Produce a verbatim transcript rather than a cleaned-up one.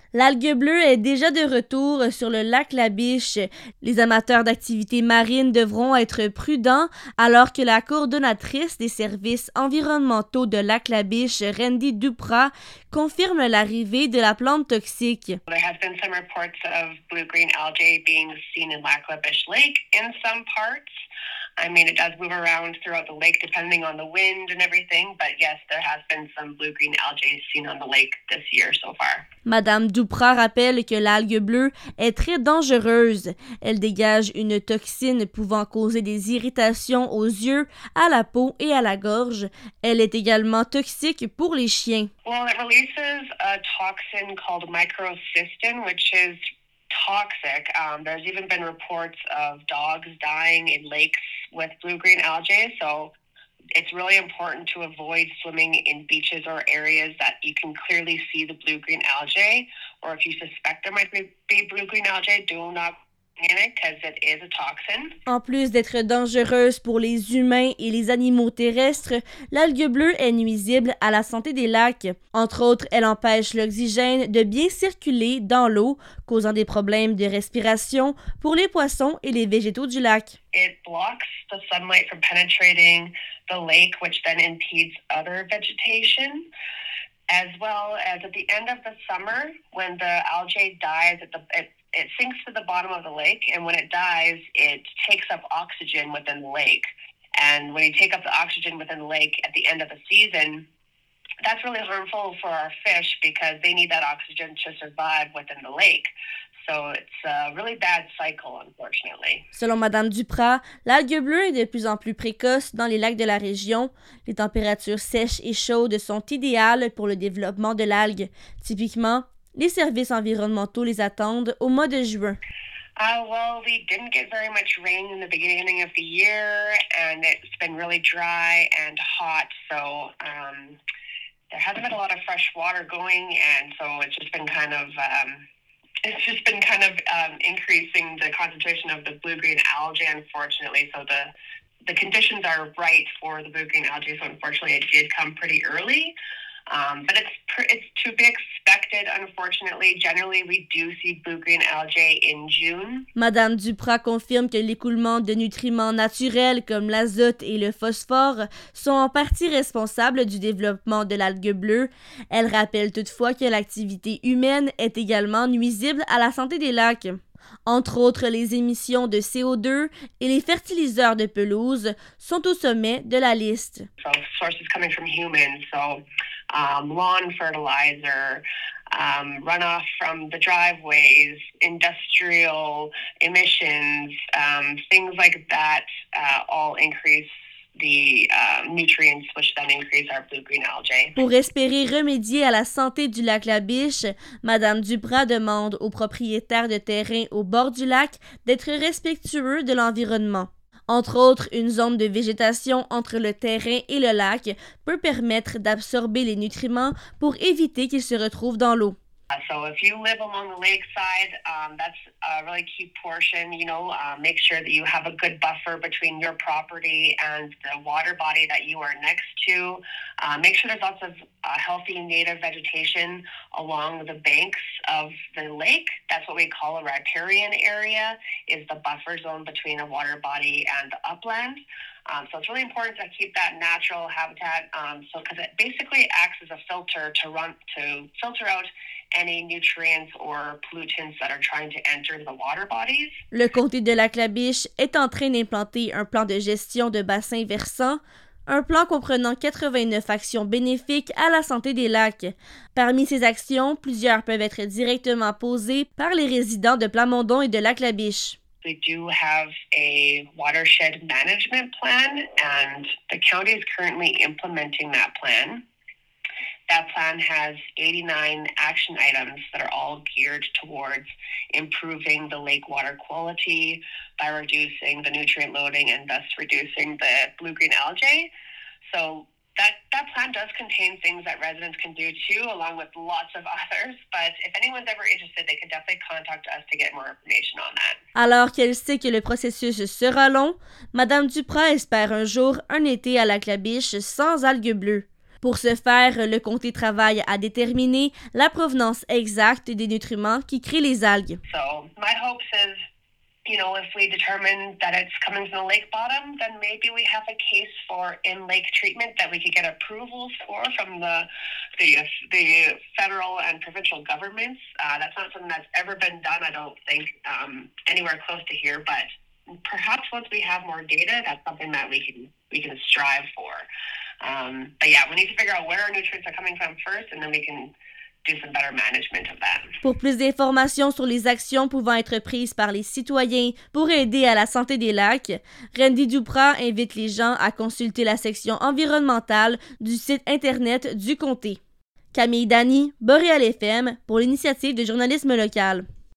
L'algue bleue est déjà de retour sur le lac Labiche. Les amateurs d'activités marines devront être prudents alors que la coordonnatrice des services environnementaux de lac Labiche, Randy Duprat, confirme l'arrivée de la plante toxique. There has been some reports of blue-green algae being seen in Lac La Biche Lake in some parts. I mean, it does move around throughout the lake depending on the wind and everything, but yes, there has been some blue-green algae seen on the lake this year so far. Madame Duprat rappelle que l'algue bleue est très dangereuse. Elle dégage une toxine pouvant causer des irritations aux yeux, à la peau et à la gorge. Elle est également toxique pour les chiens. Well, it releases a toxin called microcystin, which is toxic. Um, there's even been reports of dogs dying in lakes with blue-green algae, so it's really important to avoid swimming in beaches or areas that you can clearly see the blue-green algae, or if you suspect there might be blue-green algae, do not panic because it is a toxin. En plus d'être dangereuse pour les humains et les animaux terrestres, l'algue bleue est nuisible à la santé des lacs. Entre autres, elle empêche l'oxygène de bien circuler dans l'eau, causant des problèmes de respiration pour les poissons et les végétaux du lac. It blocks the sunlight from penetrating the lake, which then impedes other vegetation, as well as at the end of the summer, when the algae dies, at the, it, it sinks to the bottom of the lake, and when it dies, it takes up oxygen within the lake. And when you take up the oxygen within the lake at the end of the season, that's really harmful for our fish because they need that oxygen to survive within the lake. So it's a really bad cycle, unfortunately. Selon Madame Duprat, l'algue bleue est de plus en plus précoce dans les lacs de la région. Les températures sèches et chaudes sont idéales pour le développement de l'algue. Typiquement, les services environnementaux les attendent au mois de juin. Uh, well, we didn't get very much rain in the beginning of the year, and it's been really dry and hot, so um, there hasn't been a lot of fresh water going, and so it's just been kind of... Um, It's just been kind of um, increasing the concentration of the blue-green algae, unfortunately. So the the conditions are right for the blue-green algae. So unfortunately, it did come pretty early. Um, but it's pr- it's to be expected, unfortunately. Generally, we do see blue-green algae in June. Madame Duprat confirme que l'écoulement de nutriments naturels comme l'azote et le phosphore sont en partie responsables du développement de l'algue bleue. Elle rappelle toutefois que l'activité humaine est également nuisible à la santé des lacs. Entre autres, les émissions de C O deux et les fertiliseurs de pelouse sont au sommet de la liste. So sources coming from humans, so um, lawn fertilizer, um, runoff from the driveways, industrial emissions, um, things like that uh, all increase the uh, nutrients which then increase our blue-green algae. Pour espérer remédier à la santé du lac Labiche, Madame Duprat demande aux propriétaires de terrains au bord du lac d'être respectueux de l'environnement. Entre autres, une zone de végétation entre le terrain et le lac peut permettre d'absorber les nutriments pour éviter qu'ils se retrouvent dans l'eau. So if you live along the lakeside, um, that's a really key portion, you know, uh, make sure that you have a good buffer between your property and the water body that you are next to. Uh, make sure there's lots of uh, healthy native vegetation along the banks of the lake. That's what we call a riparian area, is the buffer zone between a water body and the upland. Um, so it's really important to keep that natural habitat, um, so because it basically acts as a filter to run to filter out any nutrients or pollutants that are trying to enter the water bodies. Le comté de Lac Labiche est en train d'implanter un plan de gestion de bassins versants, un plan comprenant quatre-vingt-neuf actions bénéfiques à la santé des lacs. Parmi ces actions, plusieurs peuvent être directement posées par les résidents de Plamondon et de Lac Labiche. We do have a watershed management plan, and the county is currently implementing that plan. That plan has eighty-nine action items that are all geared towards improving the lake water quality by reducing the nutrient loading and thus reducing the blue-green algae. So that, that plan does contain things that residents can do too, along with lots of others. But if anyone's ever interested, they can definitely contact us to get more information on that. Alors qu'elle sait que le processus sera long, Madame Duprat espère un jour un été à Lac Labiche sans algues bleues. Pour ce faire, le comté travaille à déterminer la provenance exacte des nutriments qui créent les algues. So my hopes is, you know, if we determine that it's coming from the lake bottom, then maybe we have a case for in-lake treatment that we could get approvals for from the the, the federal and provincial governments. Uh, that's not something that's ever been done, I don't think, um, anywhere close to here. But perhaps once we have more data, that's something that we can we can strive for. Um, but yeah, we need to figure out where our nutrients are coming from first, and then we can do some better management of that. Pour plus d'informations sur les actions pouvant être prises par les citoyens pour aider à la santé des lacs, Randy Duprat invite les gens à consulter la section environnementale du site Internet du comté. Camille Dany, Boréal F M, pour l'initiative de journalisme local.